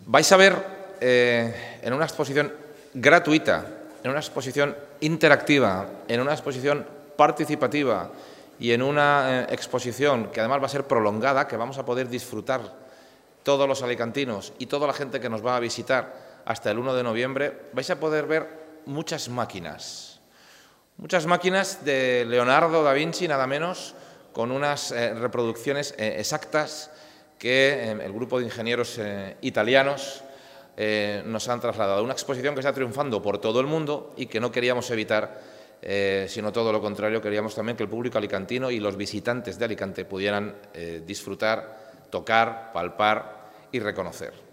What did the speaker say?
Vais a ver en una exposición gratuita, en una exposición interactiva, en una exposición participativa y en una exposición que además va a ser prolongada, que vamos a poder disfrutar todos los alicantinos y toda la gente que nos va a visitar hasta el 1 de noviembre, vais a poder ver muchas máquinas de Leonardo da Vinci, nada menos, con unas reproducciones exactas que el grupo de ingenieros italianos nos han trasladado. Una exposición que está triunfando por todo el mundo y que no queríamos evitar, sino todo lo contrario, queríamos también que el público alicantino y los visitantes de Alicante pudieran disfrutar, tocar, palpar y reconocer.